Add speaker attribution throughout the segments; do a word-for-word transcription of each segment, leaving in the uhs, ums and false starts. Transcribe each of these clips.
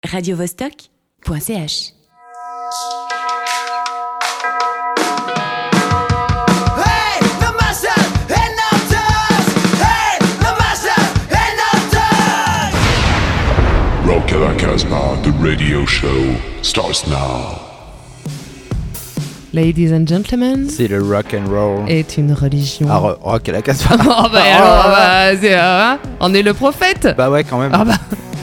Speaker 1: radio vostok point c h.
Speaker 2: Rock à la Casbah, the radio show starts now.
Speaker 3: Ladies and gentlemen,
Speaker 4: c'est le rock and roll.
Speaker 3: Est une religion.
Speaker 4: Ah, ro- rock à la Casbah.
Speaker 3: Oh bah alors, bah, c'est, hein, on est le prophète.
Speaker 4: Bah ouais, quand même.
Speaker 3: Ah bah.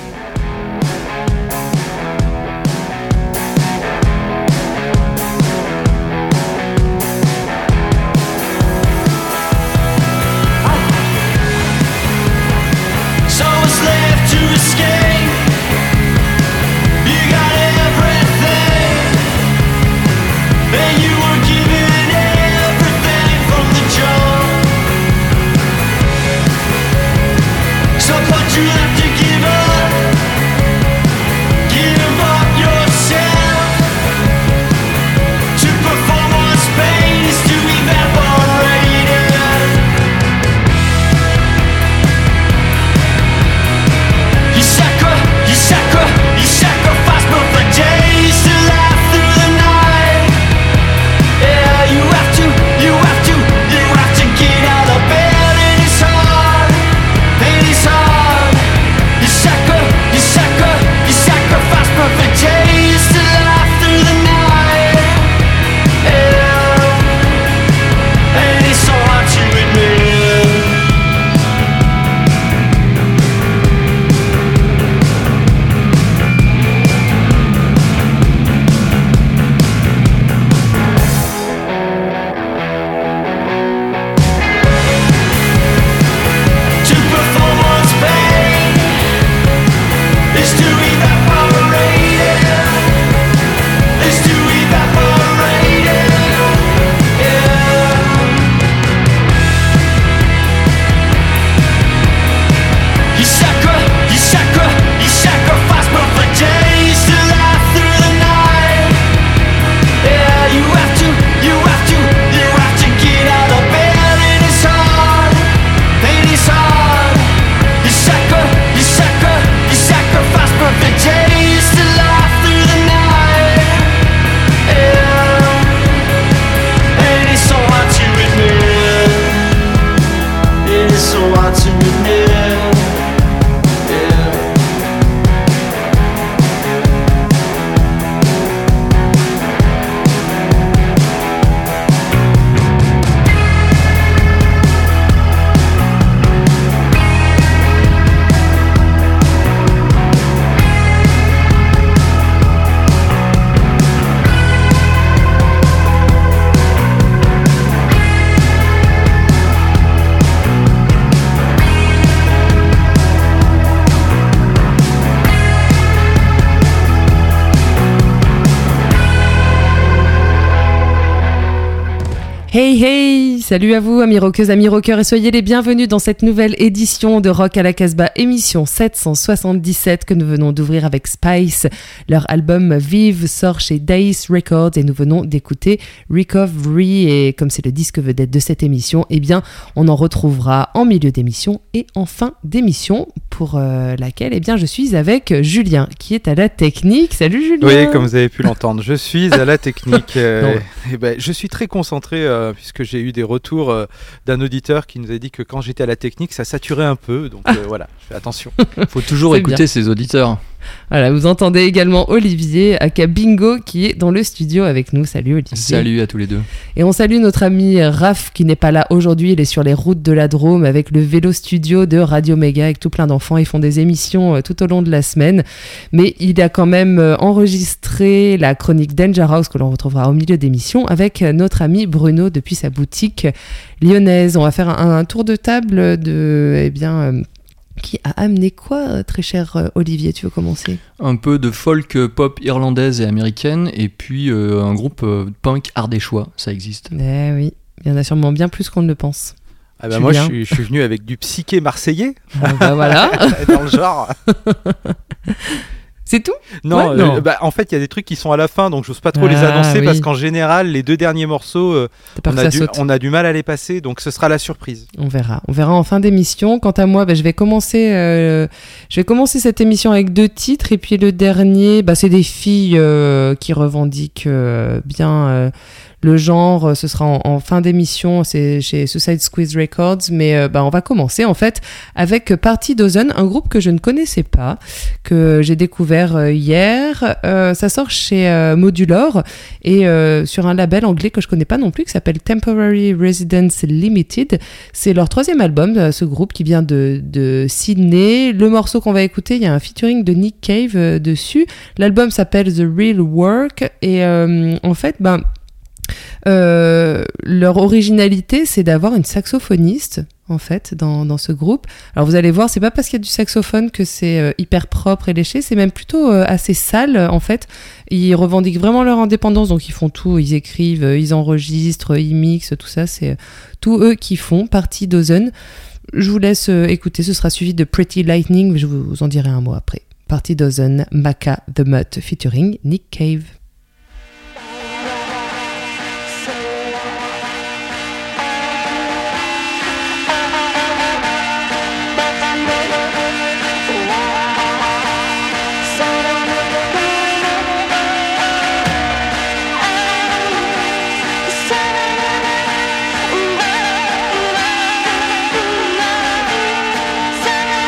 Speaker 3: Hey hey, salut à vous amis rockeuses, amis rockeurs et soyez les bienvenus dans cette nouvelle édition de Rock à la Casbah, émission sept cent soixante-dix-sept que nous venons d'ouvrir avec Spice. Leur album Vive sort chez Dice Records et nous venons d'écouter Recovery et comme c'est le disque vedette de cette émission, eh bien on en retrouvera en milieu d'émission et en fin d'émission pour euh, laquelle eh bien je suis avec Julien qui est à la technique. Salut Julien.
Speaker 4: Oui, comme vous avez pu l'entendre, je suis à la technique euh, et ben, je suis très concentré euh, puisque j'ai eu des retours euh, d'un auditeur qui nous a dit que quand j'étais à la technique ça saturait un peu, donc euh, voilà, je fais attention.
Speaker 5: Il faut toujours
Speaker 3: C'est
Speaker 5: écouter
Speaker 3: bien.
Speaker 5: ses auditeurs.
Speaker 3: Voilà, vous entendez également Olivier, aka Bingo, qui est dans le studio avec nous. Salut Olivier.
Speaker 5: Salut à tous les deux.
Speaker 3: Et on salue notre ami Raph qui n'est pas là aujourd'hui. Il est sur les routes de la Drôme avec le vélo studio de Radio Méga avec tout plein d'enfants. Ils font des émissions tout au long de la semaine. Mais il a quand même enregistré la chronique Danger House que l'on retrouvera au milieu d'émission avec notre ami Bruno depuis sa boutique lyonnaise. On va faire un, un tour de table de... Eh bien... Qui a amené quoi, très cher Olivier? Tu veux commencer?
Speaker 5: Un peu de folk pop irlandaise et américaine, et puis euh, un groupe euh, punk ardéchois, ça existe.
Speaker 3: Eh oui, il y en a sûrement bien plus qu'on ne le pense.
Speaker 4: Ah bah moi je suis, je suis venu avec du psyché marseillais.
Speaker 3: Ah bah voilà.
Speaker 4: Dans le genre.
Speaker 3: C'est tout?
Speaker 4: Non,
Speaker 3: Ouais, non.
Speaker 4: euh, bah, en fait, il y a des trucs qui sont à la fin, donc j'ose pas trop
Speaker 3: Ah,
Speaker 4: les annoncer
Speaker 3: oui.
Speaker 4: parce qu'en général, les deux derniers morceaux, euh,
Speaker 3: T'as peur
Speaker 4: on,
Speaker 3: que
Speaker 4: a
Speaker 3: ça
Speaker 4: du,
Speaker 3: saute.
Speaker 4: on a du mal à les passer, donc ce sera la surprise.
Speaker 3: On verra. On verra en fin d'émission. Quant à moi, bah, je vais commencer. Euh, je vais commencer cette émission avec deux titres et puis le dernier, bah, c'est des filles euh, qui revendiquent euh, bien. Euh, Le genre, ce sera en, en fin d'émission, c'est chez Suicide Squeeze Records, mais euh, bah, on va commencer en fait avec Party Dozen, un groupe que je ne connaissais pas, que j'ai découvert euh, hier. Euh, ça sort chez euh, Modulor et euh, sur un label anglais que je connais pas non plus, qui s'appelle Temporary Residence Limited. C'est leur troisième album, euh, ce groupe qui vient de, de Sydney. Le morceau qu'on va écouter, il y a un featuring de Nick Cave euh, dessus. L'album s'appelle The Real Work et euh, en fait, ben... Euh, leur originalité, c'est d'avoir une saxophoniste en fait dans, dans ce groupe. Alors vous allez voir, c'est pas parce qu'il y a du saxophone que c'est euh, hyper propre et léché, c'est même plutôt euh, assez sale en fait. Ils revendiquent vraiment leur indépendance, donc ils font tout, ils écrivent, euh, ils enregistrent, ils mixent, tout ça, c'est euh, tout eux qui font. Party Dozen. Je vous laisse euh, écouter, ce sera suivi de Pretty Lightning, mais je vous en dirai un mot après. Party Dozen, Maca the Mutt featuring Nick Cave.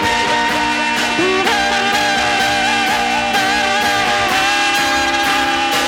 Speaker 6: Thank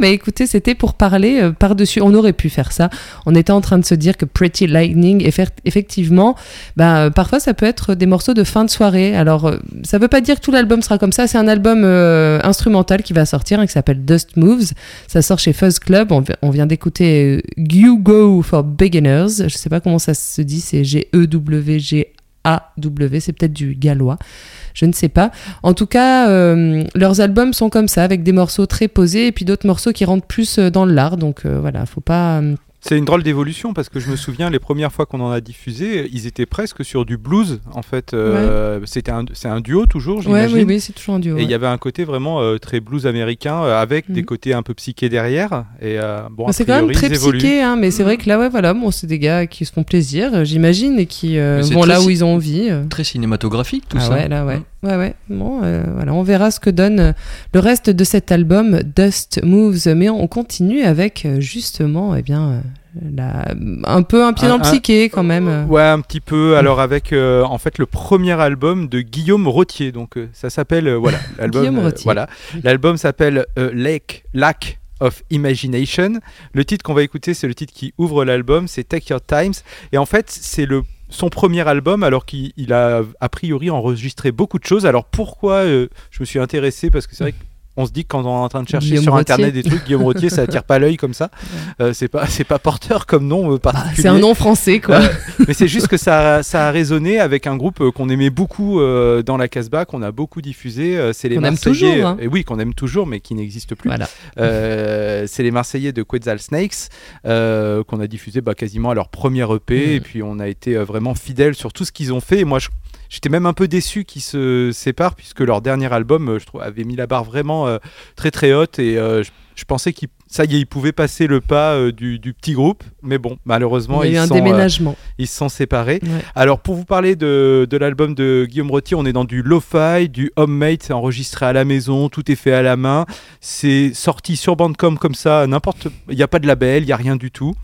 Speaker 3: mais écoutez, c'était pour parler euh, par-dessus. On aurait pu faire ça. On était en train de se dire que Pretty Lightning, effe- effectivement, bah, euh, parfois ça peut être des morceaux de fin de soirée. Alors, euh, ça veut pas dire que tout l'album sera comme ça. C'est un album euh, instrumental qui va sortir, hein, qui s'appelle Dust Moves. Ça sort chez Fuzz Club. On, on vient d'écouter euh, You Go for Beginners. Je sais pas comment ça se dit, c'est G E W G A W, c'est peut-être du gallois. Je ne sais pas. En tout cas, euh, leurs albums sont comme ça, avec des morceaux très posés et puis d'autres morceaux qui rentrent plus dans l'art. Donc euh, voilà, faut pas... Euh...
Speaker 4: C'est une drôle d'évolution parce que je me souviens les premières fois qu'on en a diffusé, ils étaient presque sur du blues en fait. Euh, ouais. C'était un, c'est un duo toujours, j'imagine.
Speaker 3: Ouais, oui, oui, c'est toujours un duo.
Speaker 4: Et il
Speaker 3: ouais.
Speaker 4: y avait un côté vraiment euh, très blues américain euh, avec mmh. des côtés un peu psychés derrière. Et euh, bon,
Speaker 3: bah, c'est quand même très psyché, hein, mais c'est mmh. vrai que là, ouais, voilà, bon, c'est des gars qui se font plaisir, j'imagine, et qui euh, vont là où ils ont envie. Euh.
Speaker 5: Très cinématographique tout
Speaker 3: ah,
Speaker 5: ça.
Speaker 3: Ouais, là, ouais. Mmh. Ouais, ouais. Bon, euh, voilà, on verra ce que donne le reste de cet album Dust Moves, mais on continue avec justement, eh bien. La... un peu un pied un, dans le psyché quand même.
Speaker 4: Euh, ouais, un petit peu. Alors avec euh, en fait le premier album de Guillaume Rottier. Donc euh, ça s'appelle euh, voilà l'album.
Speaker 3: Guillaume
Speaker 4: euh,
Speaker 3: Rottier.
Speaker 4: Voilà, l'album s'appelle euh, Lake Lack of Imagination. Le titre qu'on va écouter, c'est le titre qui ouvre l'album, c'est Take Your Times. Et en fait, c'est le son premier album, alors qu'il il a a priori enregistré beaucoup de choses. Alors pourquoi euh, je me suis intéressé, parce que c'est vrai que on se dit que quand on est en train de chercher
Speaker 3: Guillaume
Speaker 4: sur
Speaker 3: Rottier.
Speaker 4: internet des trucs, Guillaume Rottier, ça attire pas l'œil comme ça. Euh, c'est pas, c'est pas porteur comme nom euh, particulier.
Speaker 3: Bah, c'est un nom français, quoi.
Speaker 4: Euh, mais c'est juste que ça, ça a résonné avec un groupe euh, qu'on aimait beaucoup euh, dans la Casbah, qu'on a beaucoup diffusé. Euh, c'est les
Speaker 3: qu'on
Speaker 4: Marseillais.
Speaker 3: Aime toujours, hein.
Speaker 4: Et oui, qu'on aime toujours, mais qui n'existe plus.
Speaker 3: Voilà.
Speaker 4: Euh, c'est les Marseillais de Quetzal Snakes euh, qu'on a diffusé bah, quasiment à leur premier E P. Mmh. Et puis on a été euh, vraiment fidèles sur tout ce qu'ils ont fait. Et moi, je J'étais même un peu déçu qu'ils se séparent, puisque leur dernier album, je trouve, avait mis la barre vraiment euh, très très haute, et euh, je, je pensais qu'ils ça y est, ils pouvaient passer le pas euh, du, du petit groupe, mais bon, malheureusement,
Speaker 3: il y a eu
Speaker 4: ils,
Speaker 3: un
Speaker 4: sont,
Speaker 3: déménagement.
Speaker 4: Euh, ils se sont séparés.
Speaker 3: Ouais.
Speaker 4: Alors, pour vous parler de, de l'album de Guillaume Rottier, on est dans du lo-fi, du homemade, c'est enregistré à la maison, tout est fait à la main. C'est sorti sur Bandcamp comme ça, n'importe, il n'y a pas de label, il n'y a rien du tout.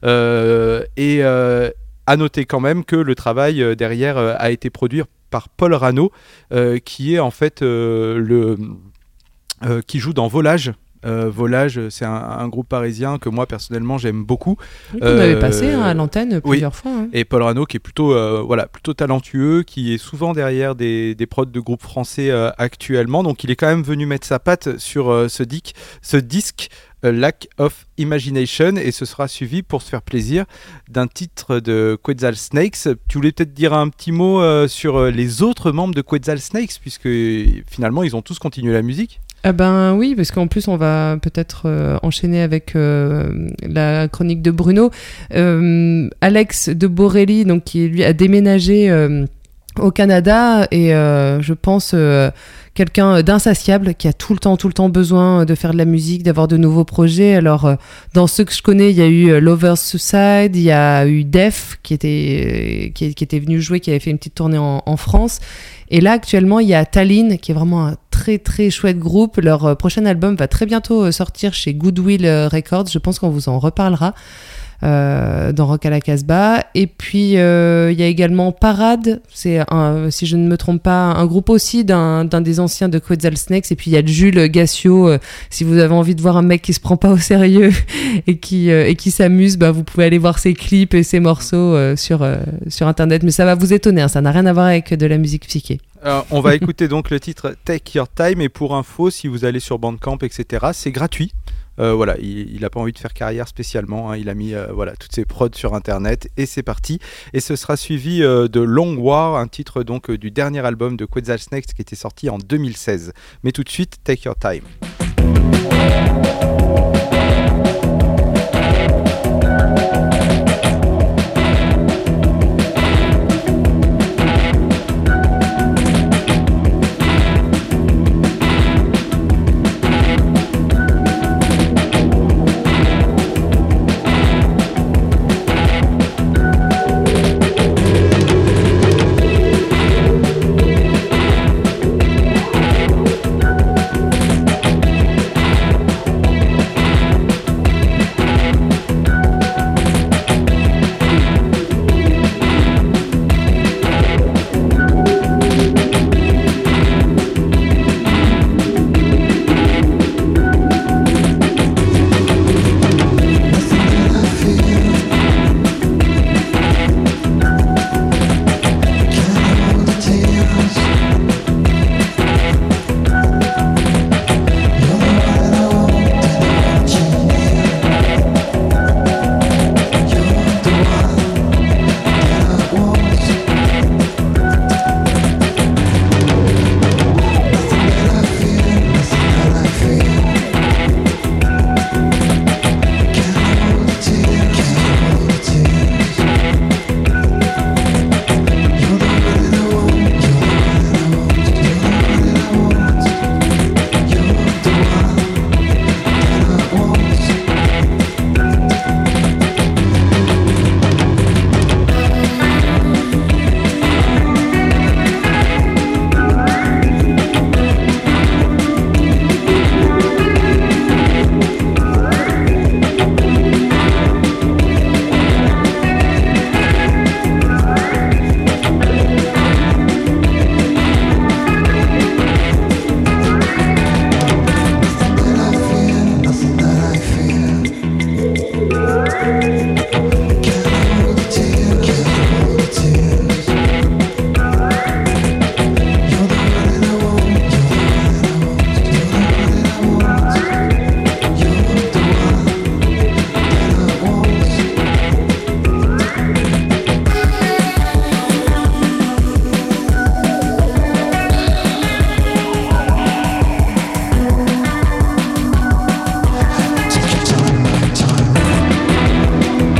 Speaker 4: Euh, et euh, à noter quand même que le travail euh, derrière euh, a été produit par Paul Rano, euh, qui est en fait euh, le euh, qui joue dans Volage. Euh, Volage, c'est un, un groupe parisien que moi personnellement j'aime beaucoup.
Speaker 3: Oui, on euh, avait passé hein, à l'antenne plusieurs
Speaker 4: oui.
Speaker 3: fois. Hein.
Speaker 4: Et Paul Rano qui est plutôt euh, voilà plutôt talentueux, qui est souvent derrière des, des prods de groupes français euh, actuellement. Donc il est quand même venu mettre sa patte sur euh, ce, dic, ce disque. Lack of Imagination, et ce sera suivi, pour se faire plaisir, d'un titre de Quetzal Snakes. Tu voulais peut-être dire un petit mot euh, sur euh, les autres membres de Quetzal Snakes, puisque finalement ils ont tous continué la musique.
Speaker 3: Ah ben oui, parce qu'en plus on va peut-être euh, enchaîner avec euh, la chronique de Bruno. Euh, Alex de Borelli, donc qui lui a déménagé euh, au Canada, et euh, je pense euh, quelqu'un d'insatiable qui a tout le temps, tout le temps besoin de faire de la musique, d'avoir de nouveaux projets. Alors euh, dans ceux que je connais, il y a eu euh, Lovers Suicide, il y a eu Def qui était euh, qui, qui était venu jouer, qui avait fait une petite tournée en, en France. Et là actuellement il y a Tallinn qui est vraiment un très très chouette groupe. Leur euh, prochain album va très bientôt euh, sortir chez Goodwill Records. Je pense qu'on vous en reparlera. Euh, dans Rock à la Casbah. Et puis euh, il y a également Parade, c'est un, si je ne me trompe pas, un groupe aussi d'un, d'un des anciens de Quetzal Snakes. Et puis il y a Jules Gassio, euh, si vous avez envie de voir un mec qui se prend pas au sérieux et qui, euh, et qui s'amuse, bah, vous pouvez aller voir ses clips et ses morceaux euh, sur, euh, sur internet, mais ça va vous étonner, hein, ça n'a rien à voir avec de la musique psyché.
Speaker 4: Euh, on va écouter donc le titre Take Your Time, et pour info, si vous allez sur Bandcamp, et cetera, c'est gratuit. Euh, voilà, il n'a pas envie de faire carrière spécialement, hein. Il a mis euh, voilà, toutes ses prods sur internet, et c'est parti. Et ce sera suivi euh, de Long War, un titre donc euh, du dernier album de Quetzal Snakes qui était sorti en deux mille seize. Mais tout de suite, Take Your Time.
Speaker 6: Take your time, take your time.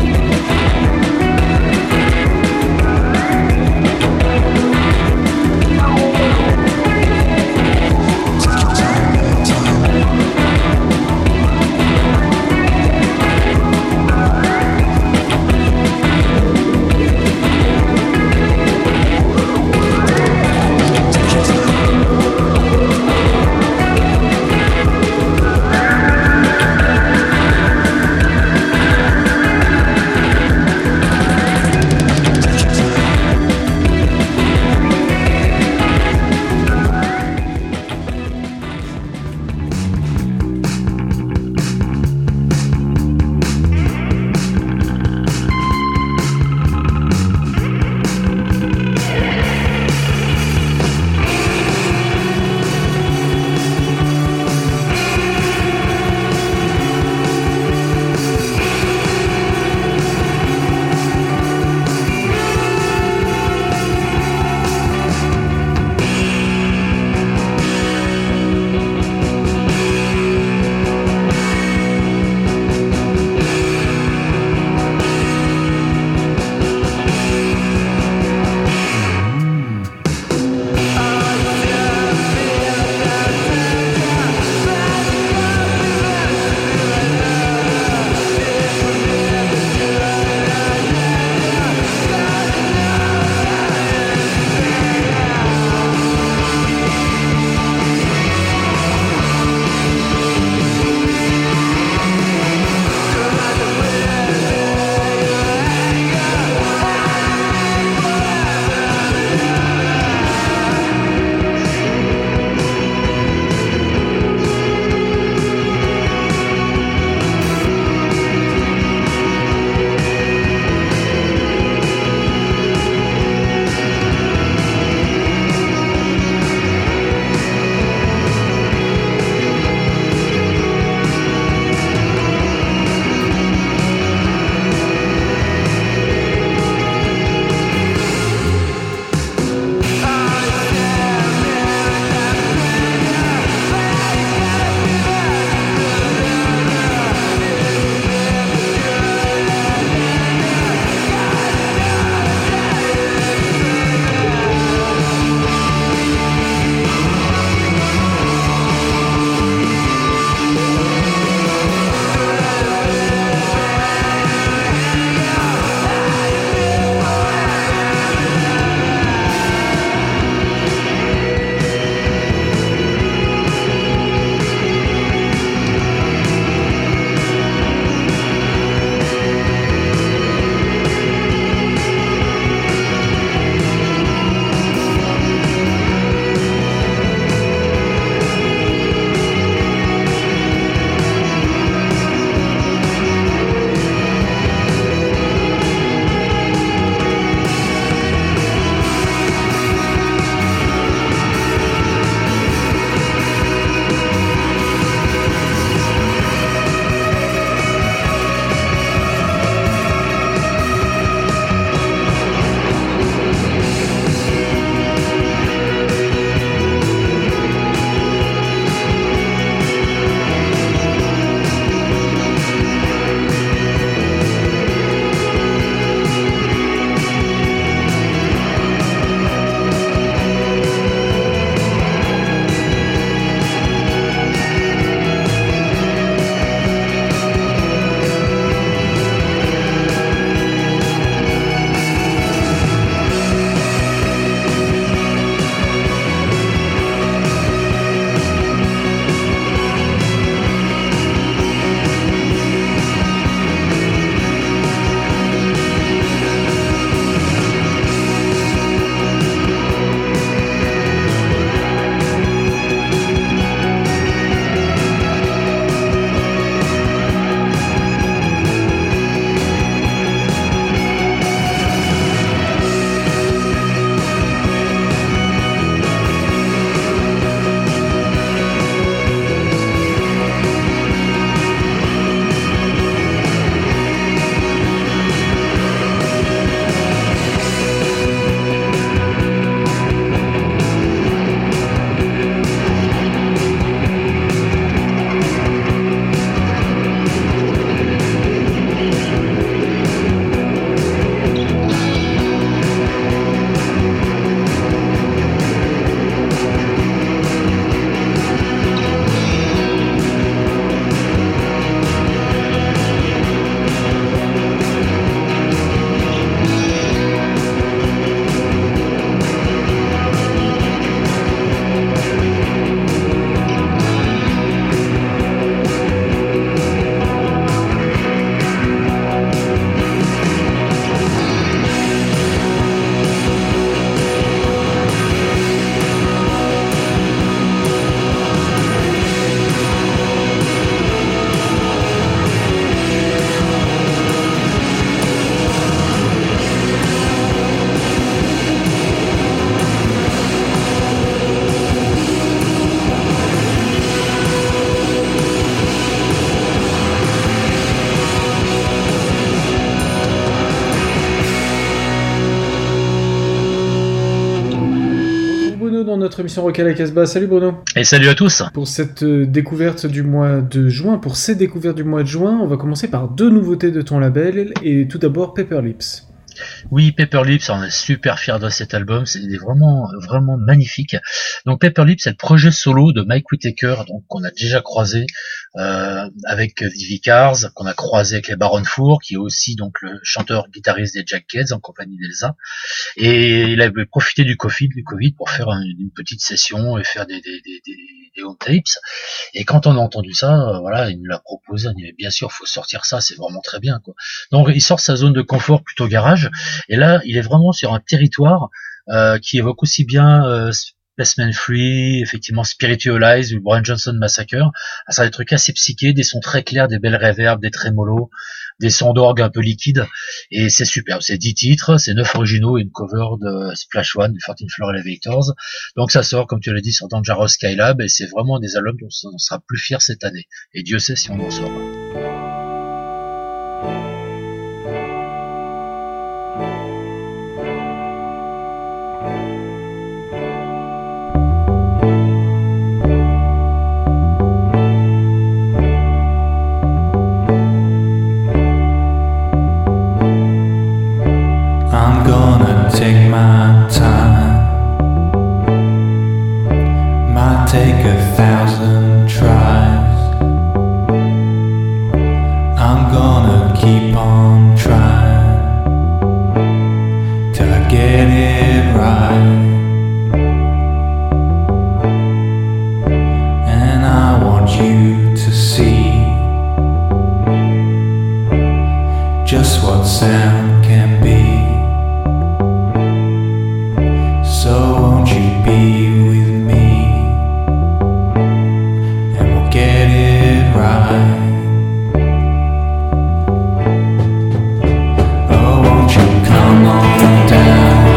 Speaker 6: votre émission Rock à la Casbah. Salut Bruno.
Speaker 7: Et salut à tous.
Speaker 6: Pour cette euh, découverte du mois de juin, pour ces découvertes du mois de juin, on va commencer par deux nouveautés de ton label, et tout d'abord Paper Lips.
Speaker 7: Oui, Paper Lips, on est super fiers de cet album, c'est vraiment vraiment magnifique. Donc Paper Lips, c'est le projet solo de Mike Whittaker, donc qu'on a déjà croisé euh, avec The Vicars, qu'on a croisé avec les Baron Four, qui est aussi donc le chanteur-guitariste des Jackets en compagnie d'Elsa. Et il avait profité du Covid, du Covid pour faire une, une petite session et faire des des des, des, des home tapes. Et quand on a entendu ça, euh, voilà, il nous l'a proposé. On dit bien sûr, faut sortir ça, c'est vraiment très bien, quoi. Donc il sort sa zone de confort plutôt garage. Et là, il est vraiment sur un territoire euh, qui évoque aussi bien euh, Spaceman Free, effectivement Spiritualize ou Brian Johnson Massacre. Ah, ça a des trucs assez psychés, des sons très clairs, des belles reverbs, des trémolos, des sons d'orgue un peu liquides. Et c'est superbe. C'est dix titres, c'est neuf originaux et une cover de Splash One, du quatorze Floor Elevators. Donc ça sort, comme tu l'as dit, sur Dangerous Skylab. Et c'est vraiment des albums dont on sera plus fiers cette année. Et Dieu sait si on en sort.
Speaker 8: Take my time, might take a thousand tries. I'm gonna keep on trying till I get it right. And I want you to see just what sound can be. So won't you be with me, and we'll get it right. Oh, won't you come on down?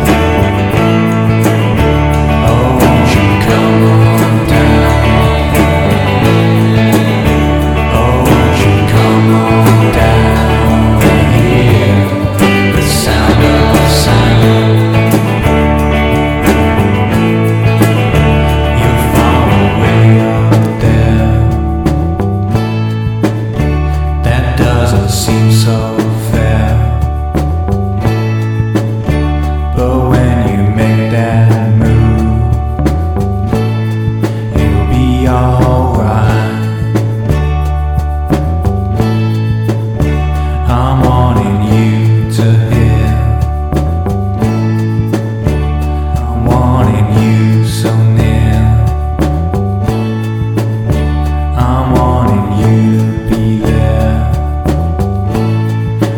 Speaker 8: Oh, won't you come on down? Oh, won't you come on down and hear the sound of silence? Seems so fair, but when you make that move, it'll be alright. I'm wanting you to hear, I'm wanting you so near, I'm wanting you to be there.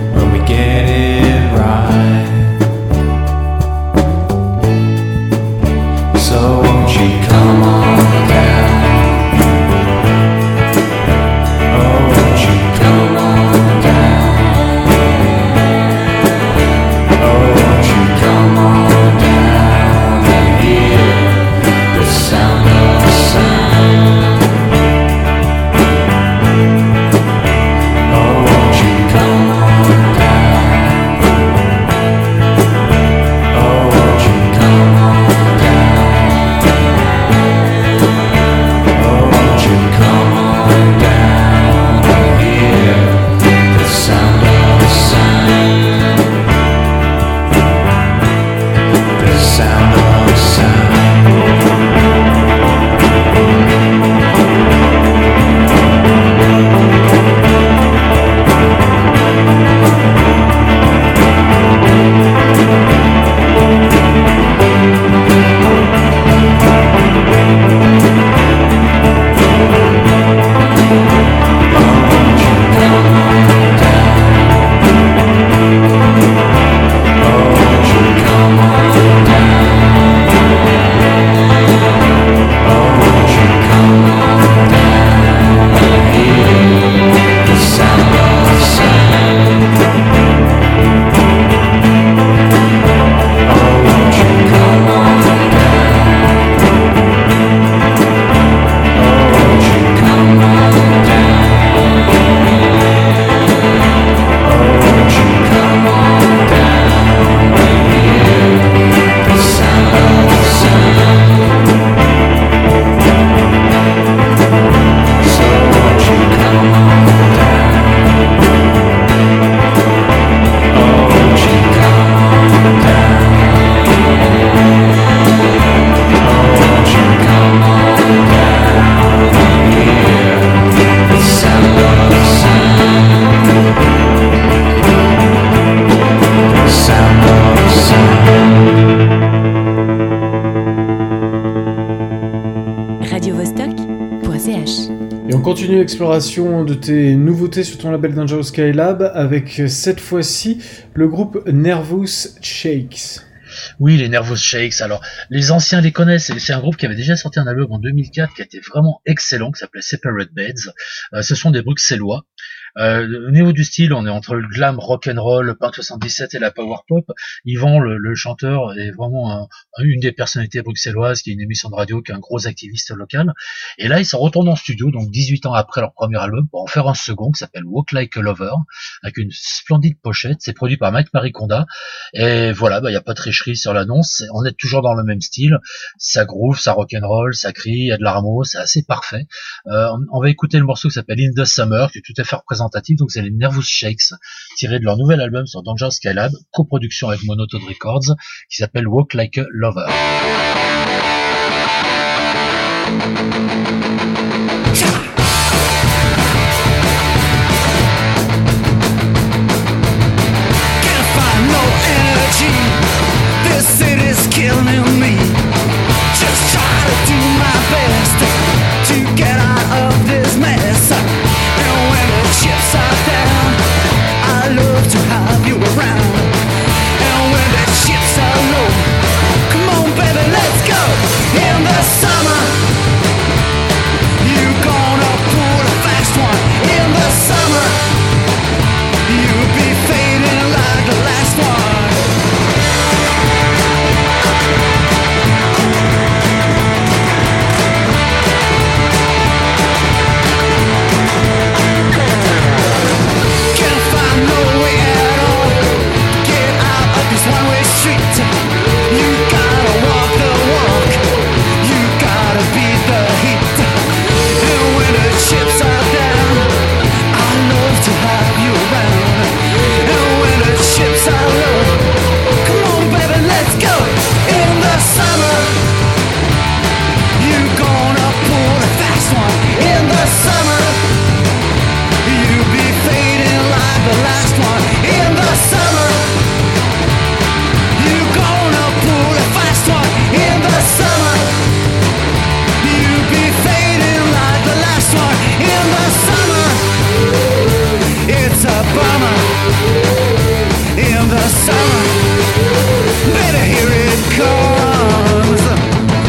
Speaker 6: continue l'exploration de tes nouveautés sur ton label Dangerous Skylab avec cette fois-ci le groupe Nervous Shakes.
Speaker 7: Oui, les Nervous Shakes. Alors, les anciens les connaissent. C'est un groupe qui avait déjà sorti un album en deux mille quatre qui était vraiment excellent, qui s'appelait Separate Beds. Euh, ce sont des Bruxellois. Euh, au niveau du style, on est entre le glam rock and roll, le punk soixante-dix-sept et la power pop. Yvan, le, le chanteur, est vraiment un, une des personnalités bruxelloises qui a une émission de radio, qui est un gros activiste local. Et là, ils se retournent en studio, donc dix-huit ans après leur premier album, pour en faire un second qui s'appelle Walk Like a Lover, avec une splendide pochette. C'est produit par Mike Mariconda. Et voilà, bah, y a pas de tricherie sur l'annonce. On est toujours dans le même style. Ça groove, ça rock and roll, ça crie, il y a de l'armo, c'est assez parfait. Euh, on va écouter le morceau qui s'appelle In the Summer, qui est tout à fait représenté. Donc c'est les Nervous Shakes, tirés de leur nouvel album sur Dangerous Skylab, coproduction avec Monotone Records, qui s'appelle Walk Like a Lover.
Speaker 8: Can't find no energy. This city's killing me. Just try to do my best to get out of this mess. And when the chips are down, I love to have you around. And when the chips are low, come on baby, let's go. In the summer, you gonna pull a fast one. In the summer, you'll be fading like the last one. One-way street, you gotta walk the walk, you gotta beat the heat. And when the chips are down, I love to have you around. And when the chips are low, come on baby, let's go. In the summer, you gonna pull a fast one. In the summer, you'll be fading like the last one. In the summer, in the summer, you'll be fading like the last one. In the summer, it's a bummer. In the summer, better here it comes.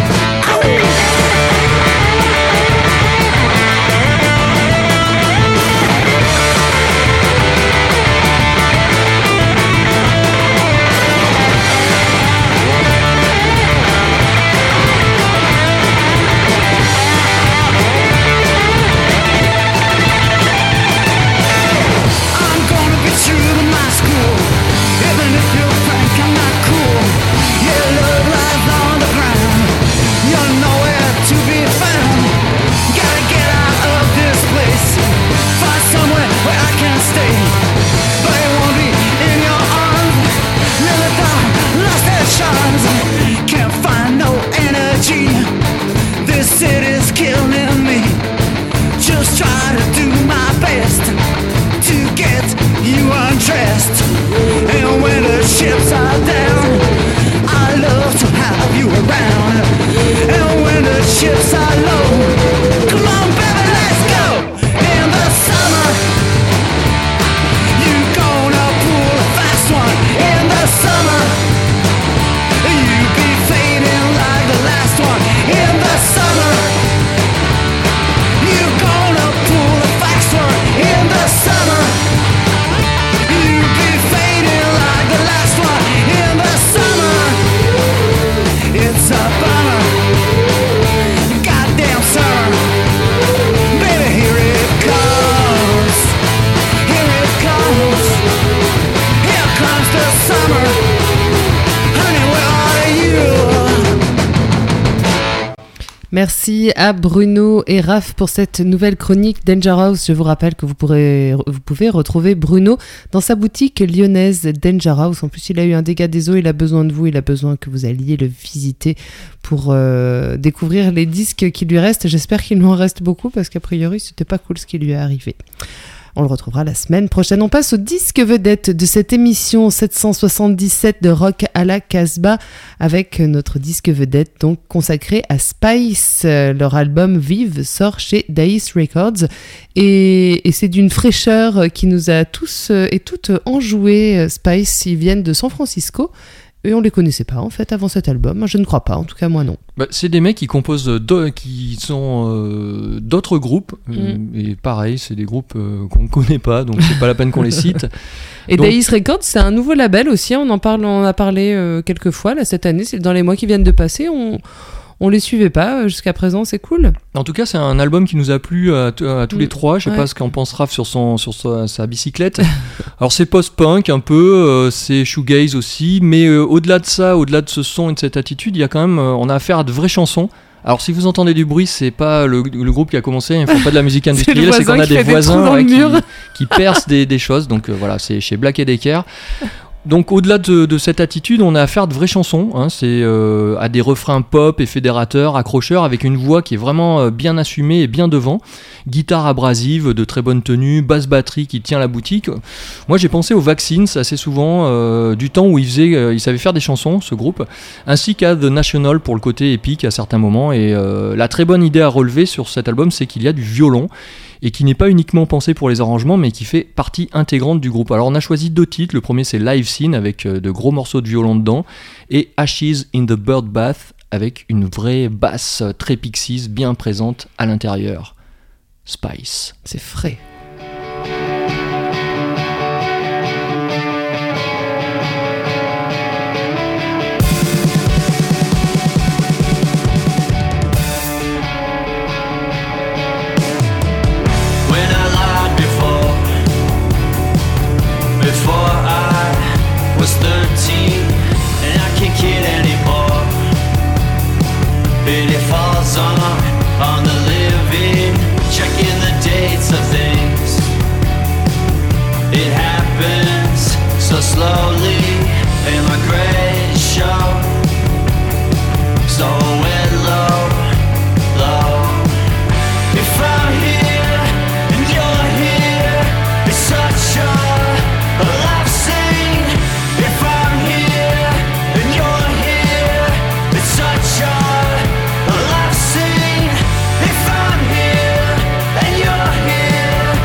Speaker 8: Can't find no energy. This city's killing me. Just try to do my best to get you undressed. And when the chips are down, I love to have you around. And when the chips are low, come on baby, let's go. In the summer, you gonna pull a fast one. In the summer, you'll be fading like the last one. In the summer, you're gonna pull a fast one. In the summer, you'll be fading like the last one. In the summer, it's a bummer. Goddamn summer, baby, here it comes. Here it comes. Here comes the summer.
Speaker 3: Merci à Bruno et Raph pour cette nouvelle chronique Danger House. Je vous rappelle que vous, pourrez, vous pouvez retrouver Bruno dans sa boutique lyonnaise Danger House. En plus, il a eu un dégât des eaux, il a besoin de vous, il a besoin que vous alliez le visiter pour euh, découvrir les disques qui lui restent. J'espère qu'il lui en reste beaucoup parce qu'a priori, c'était pas cool ce qui lui est arrivé. On le retrouvera la semaine prochaine. On passe au disque vedette de cette émission sept cent soixante-dix-sept de Rock à la Casbah avec notre disque vedette donc consacré à Spice. Leur album Vive sort chez Daïs Records et, et c'est d'une fraîcheur qui nous a tous et toutes enjoué. Spice, ils viennent de San Francisco. Et on les connaissait pas en fait avant cet album, je ne crois pas, en tout cas moi non.
Speaker 5: Bah, c'est des mecs qui composent, do- qui sont euh, d'autres groupes, mm. et pareil, c'est des groupes euh, qu'on ne connaît pas, donc c'est pas la peine qu'on les cite.
Speaker 3: Et
Speaker 5: donc...
Speaker 3: Daïs Records, c'est un nouveau label aussi, on en parle, on en a parlé euh, quelques fois là cette année, c'est dans les mois qui viennent de passer, on on les suivait pas jusqu'à présent, c'est cool.
Speaker 5: En tout cas, c'est un album qui nous a plu à, t- à tous mmh. les trois. Je sais
Speaker 3: ouais.
Speaker 5: pas ce qu'en pense Raph sur son sur sa, sa bicyclette. Alors c'est post-punk un peu, euh, c'est shoegaze aussi, mais euh, au-delà de ça, au-delà de ce son et de cette attitude, il y a quand même, euh, on a affaire à de vraies chansons. Alors si vous entendez du bruit, c'est pas le, le groupe qui a commencé, ils font pas de la musique industrielle, c'est, c'est qu'on a des voisins ouais, qui, qui percent des, des choses. Donc euh, voilà, c'est chez Black et Decker. Donc au-delà de, de cette attitude, on a affaire à de vraies chansons, hein, c'est euh, à des refrains pop et fédérateurs, accrocheurs, avec une voix qui est vraiment euh, bien assumée et bien devant, guitare abrasive, de très bonne tenue, basse batterie qui tient la boutique. Moi j'ai pensé aux Vaccines assez souvent, euh, du temps où ils, faisaient, euh, ils savaient faire des chansons, ce groupe, ainsi qu'à The National pour le côté épique à certains moments, et euh, la très bonne idée à relever sur cet album, c'est qu'il y a du violon, et qui n'est pas uniquement pensé pour les arrangements, mais qui fait partie intégrante du groupe. Alors on a choisi deux titres, le premier c'est Live Scene avec de gros morceaux de violon dedans, et Ashes in the Bird Bath avec une vraie basse très Pixies bien présente à l'intérieur. Spice.
Speaker 3: C'est frais.
Speaker 8: On the living, checking the dates of things. It happens so slowly in my great show. So we're low, low. If I'm here and you're here, it's such a life scene. If I'm here and you're here, it's such a life scene. If I'm here and you're here,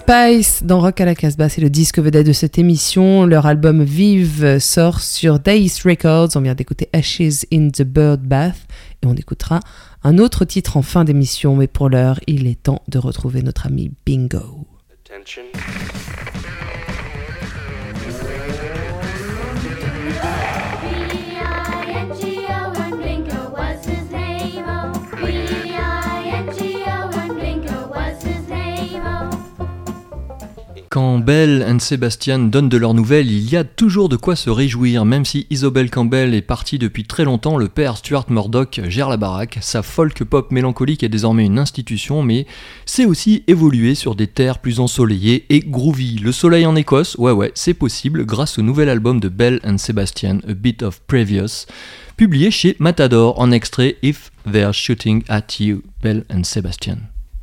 Speaker 3: Spice dans Rock à la Casbah, c'est le disque vedette de cette émission. Leur album Vive sort sur Days Records. On vient d'écouter Ashes in the Bird Bath et on écoutera un autre titre en fin d'émission. Mais pour l'heure, il est temps de retrouver notre ami Bingo.
Speaker 9: Attention.
Speaker 5: Quand Belle and Sebastian donnent de leurs nouvelles, il y a toujours de quoi se réjouir. Même si Isobel Campbell est partie depuis très longtemps, le père Stuart Murdoch gère la baraque. Sa folk pop mélancolique est désormais une institution, mais c'est aussi évoluer sur des terres plus ensoleillées et groovy. Le soleil en Écosse, ouais ouais, c'est possible grâce au nouvel album de Belle and Sebastian, A Bit of Previous, publié chez Matador en extrait If They're Shooting at You, Belle and Sebastian.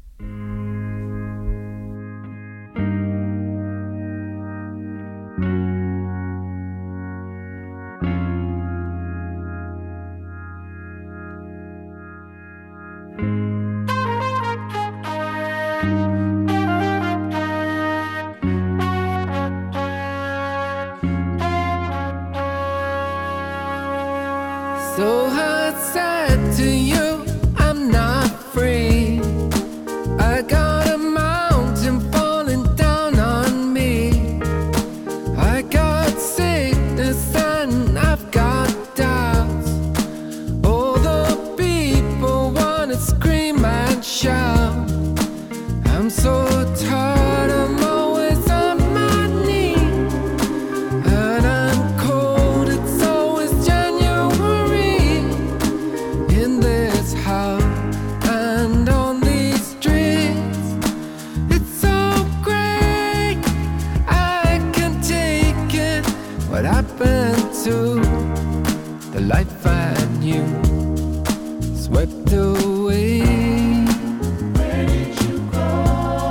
Speaker 8: So I said to you, I'm not free. I got a mountain falling down on me. I got sickness and I've got doubts. All the people wanna scream and shout. I'm so tired, I'm always on my knees. And I'm cold, it's always January in this house and on these streets. It's so great, I can take it. What happened to the life I knew? Swept away. Where did you go?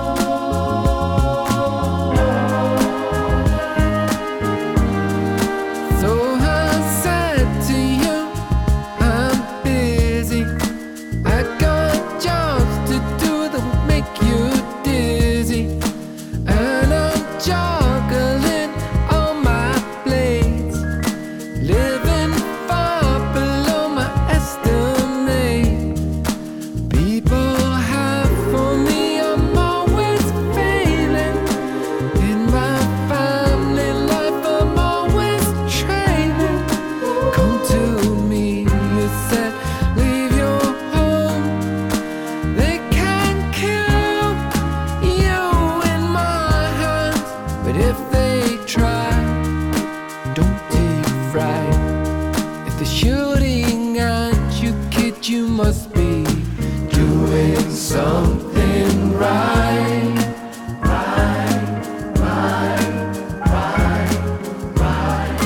Speaker 8: So I said to you, I'm busy. I got jobs to do that will make you dizzy. And I'm juggling all my plates, living far below my estimate. People have for me, I'm always failing. In my family life, I'm always trailing. Come to me, you said, leave your home. They can't kill you in my hands, but if they try, don't take fright. If they're shooting at you, kid, you must be doing something right. Right, right, right, right,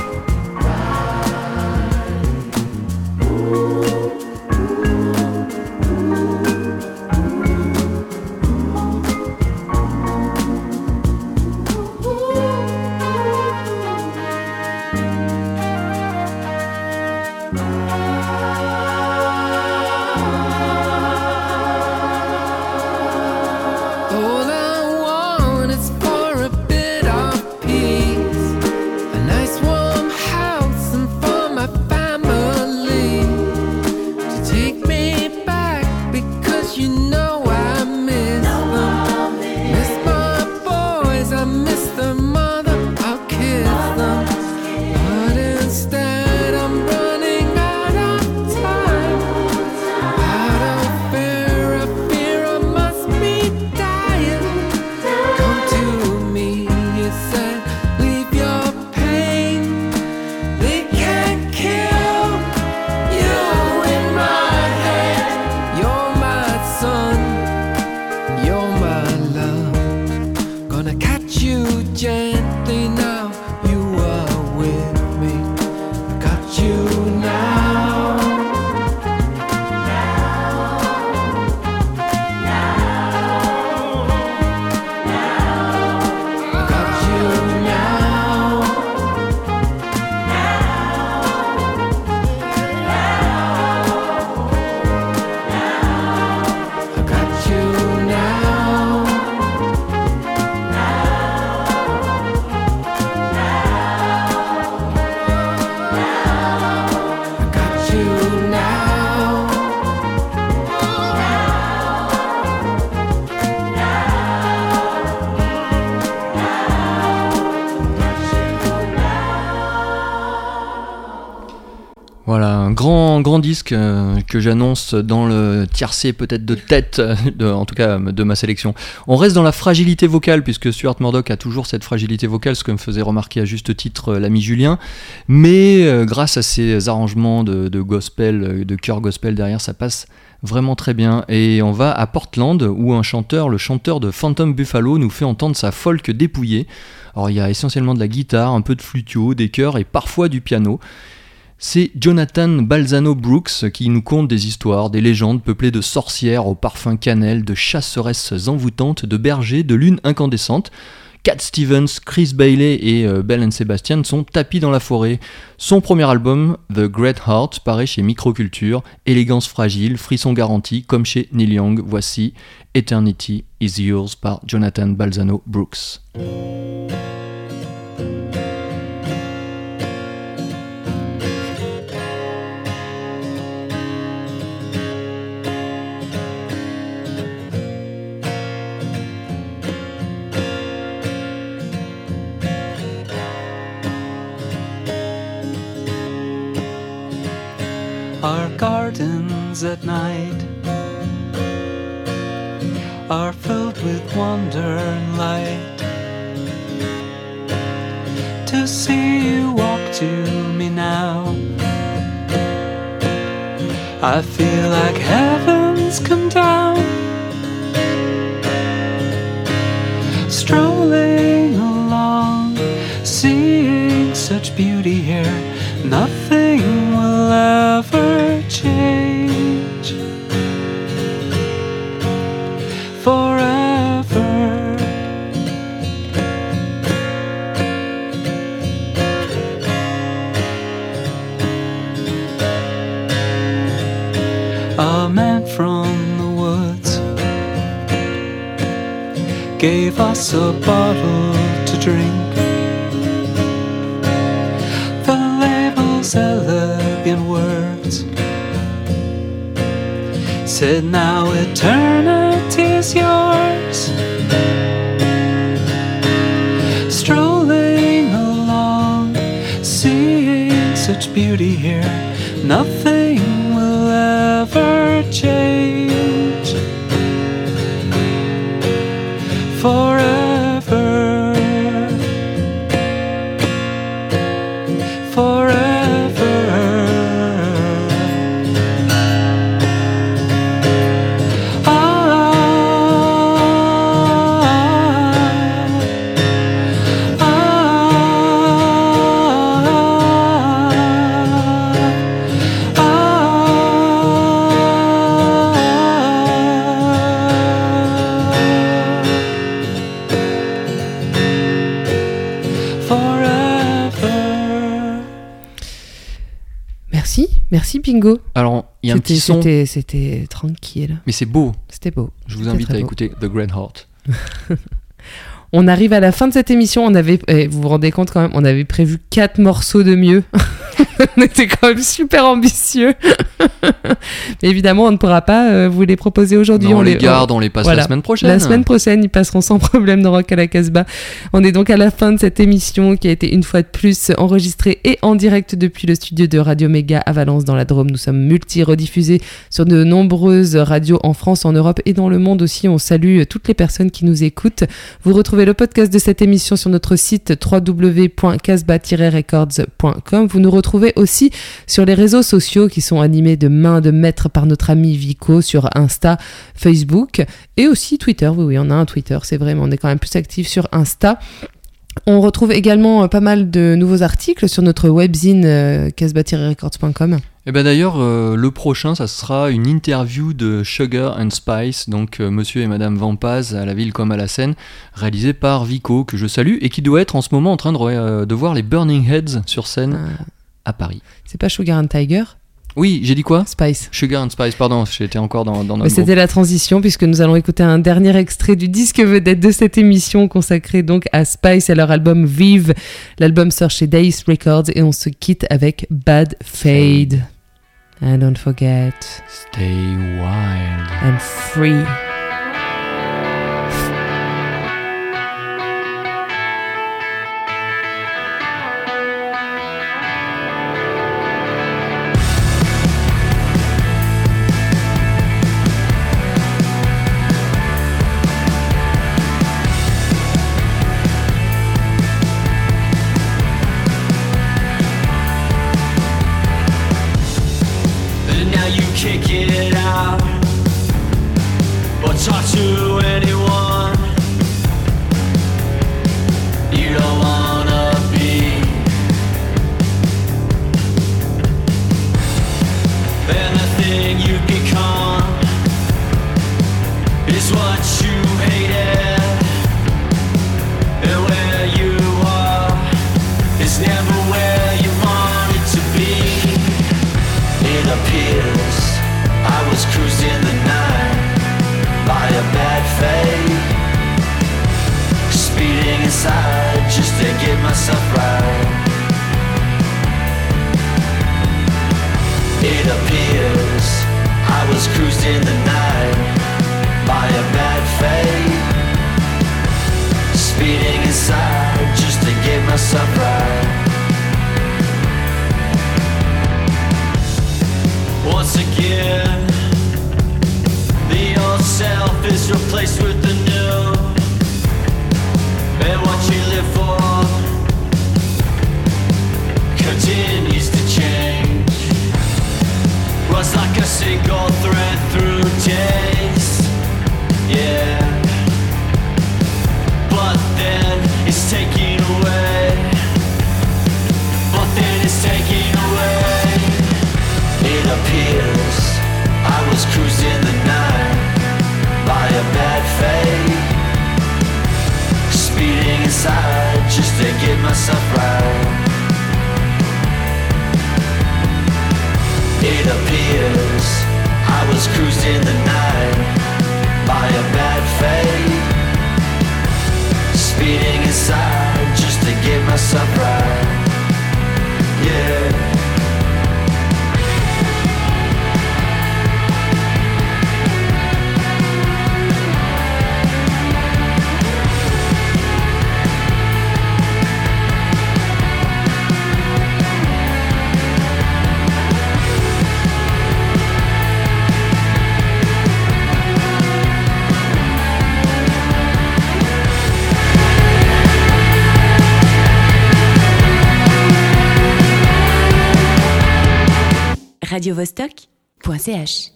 Speaker 8: right.
Speaker 5: grand, grand disque euh, que j'annonce dans le tiercé peut-être de tête, de, en tout cas de ma sélection. On reste dans la fragilité vocale, puisque Stuart Murdoch a toujours cette fragilité vocale, ce que me faisait remarquer à juste titre euh, l'ami Julien. Mais euh, grâce à ses arrangements de, de gospel, de chœur gospel derrière, ça passe vraiment très bien. Et on va à Portland, où un chanteur, le chanteur de Phantom Buffalo, nous fait entendre sa folk dépouillée. Alors il y a essentiellement de la guitare, un peu de flutio, des chœurs et parfois du piano. C'est Jonathan Balzano Brooks qui nous conte des histoires, des légendes peuplées de sorcières au parfum cannelle, de chasseresses envoûtantes, de bergers, de lunes incandescentes. Cat Stevens, Chris Bailey et euh, Belle and Sebastian sont tapis dans la forêt. Son premier album, The Great Heart, paraît chez Microculture. Élégance fragile, frisson garanti, comme chez Neil Young. Voici Eternity is Yours par Jonathan Balzano Brooks.
Speaker 9: Our gardens at night are filled with wonder and light. To see you walk to me now, I feel like heaven's come down. Strolling along, seeing such beauty here, nothing will ever change forever. A man from the woods gave us a bottle to drink. Elegant words said, now eternity's yours. Strolling along, seeing such beauty here, nothing will ever change forever, forever.
Speaker 3: Merci Bingo.
Speaker 5: Alors, il y a un
Speaker 3: C'était-
Speaker 5: petit son,
Speaker 3: C'était, c'était tranquille.
Speaker 5: mais c'est beau.
Speaker 3: C'était beau.
Speaker 5: Je vous
Speaker 3: C'était
Speaker 5: invite
Speaker 3: très
Speaker 5: à
Speaker 3: beau.
Speaker 5: écouter The Great Heart.
Speaker 3: On arrive à la fin de cette émission. On avait, eh, vous vous rendez compte quand même, on avait prévu quatre morceaux de mieux. On était quand même super ambitieux. Mais évidemment, on ne pourra pas euh, vous les proposer aujourd'hui.
Speaker 5: Non, on les garde, on les passe
Speaker 3: voilà.
Speaker 5: la semaine prochaine.
Speaker 3: La semaine prochaine, ils passeront sans problème dans Rock à la Casbah. On est donc à la fin de cette émission qui a été une fois de plus enregistrée et en direct depuis le studio de Radio Méga à Valence dans la Drôme. Nous sommes multi-rediffusés sur de nombreuses radios en France, en Europe et dans le monde aussi. On salue toutes les personnes qui nous écoutent. Vous retrouvez le podcast de cette émission sur notre site w w w point casbah tiret records point com. Vous nous retrouvez aussi sur les réseaux sociaux qui sont animés de main de maître par notre ami Vico sur Insta, Facebook et aussi Twitter. Oui, oui, on a un Twitter, c'est vrai, mais on est quand même plus actif sur Insta. On retrouve également euh, pas mal de nouveaux articles sur notre webzine euh, casbah tiret records point com.
Speaker 5: Et ben d'ailleurs, euh, le prochain, ça sera une interview de Sugar and Spice, donc euh, Monsieur et Madame Van Paz à la ville comme à la scène, réalisé par Vico, que je salue, et qui doit être en ce moment en train de, euh, de voir les Burning Heads sur scène
Speaker 3: Ah.
Speaker 5: à Paris.
Speaker 3: C'est pas Sugar and Tiger,
Speaker 5: Oui, j'ai dit quoi
Speaker 3: Spice.
Speaker 5: Sugar and Spice, pardon, j'étais encore dans, dans
Speaker 3: Mais
Speaker 5: notre
Speaker 3: c'était
Speaker 5: groupe.
Speaker 3: la transition puisque nous allons écouter un dernier extrait du disque vedette de cette émission consacrée donc à Spice et leur album Vive. L'album sort chez Days Records et on se quitte avec Bad Fade. And don't forget,
Speaker 5: Stay wild.
Speaker 3: and free.
Speaker 8: now you kick it out or talk to anyone you don't wanna be. And the thing you become is what you hated. And where you are is never where you wanted to be. It appears I was cruising the night by a bad fate, speeding inside just to get myself right. It appears I was cruising the night by a bad fate, speeding inside just to get myself right. Once again, the old self is replaced with the new, and what you live for continues to change. Runs like a single thread through days, yeah. But then it's taken away. But then it's taken away. It appears I was cruising the night by a bad fate, speeding inside just to get myself right. It appears I was cruising the night by a bad fate, speeding inside just to get myself right. Yeah.
Speaker 1: radio vostok point c h